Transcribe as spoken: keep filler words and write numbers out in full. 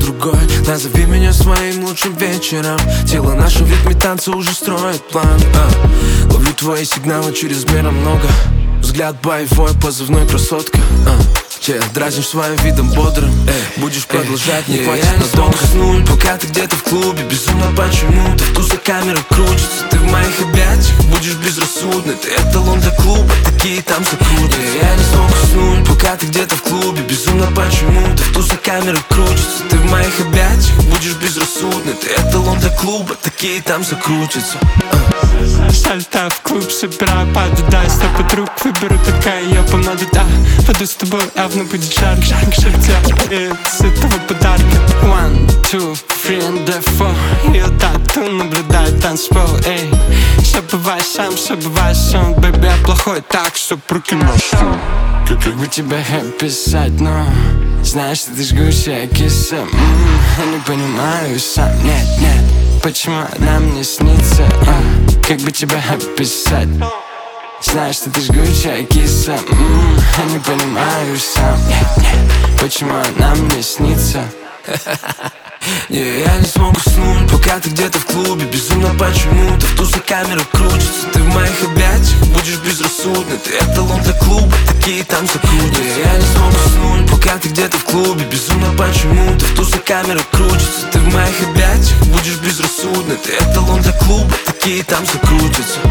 другой. Назови меня своим лучшим вечером. Тело наше в ритме танца уже строит план. а. Ловлю твои сигналы чрезмерно много. Взгляд боевой, позывной красотка. а. Yeah, дразнишь своим видом бодрым. Эй, будешь продолжать, не хватит надолго. Уснуть, пока ты где-то в клубе. Безумно почему ты в тусах камера крутится. Ты в моих объятиях будешь безрассудный. Ты эталон для клуба, такие там закрутятся. yeah, Я не смог уснуть, пока ты где-то в клубе. Безумно почему ты в тусах камера крутится. Ты в моих объятиях будешь безрассудный. Ты эталон для клуба, такие там закрутятся. Сальта в клуб, собираю паду, да, сто подруг выберу, такая я помаду, да. Пойду с тобой, явно будет жарко, жарко, жарко тебя с этого подарка. One, two, three and four. Я тату наблюдаю танцпол, эй. Все бывает сам, все бывает сам. Бэби, я плохой, так что прокинусь. Как бы тебя описать, но знаешь, ты жгучая киса. м-м, Я не понимаю сам, нет, нет. Почему она мне снится, а? Как бы тебя описать? Знаешь, что ты жгучая киса. м-м, Я не понимаю сам, нет, нет. Почему она мне снится? yeah, Я не смог уснуть, пока ты где-то в клубе. Безумно почему ты в тусах камера крутится. Ты в моих объятиях будешь безрассудный. Ты эталон для клуба, такие там закрутятся. yeah, Я не смог уснуть, пока ты где-то в клубе. Безумно почему ты в тусах камера крутится. Ты в моих объятиях будешь безрассудный. Ты эталон для клуба, такие там закрутятся.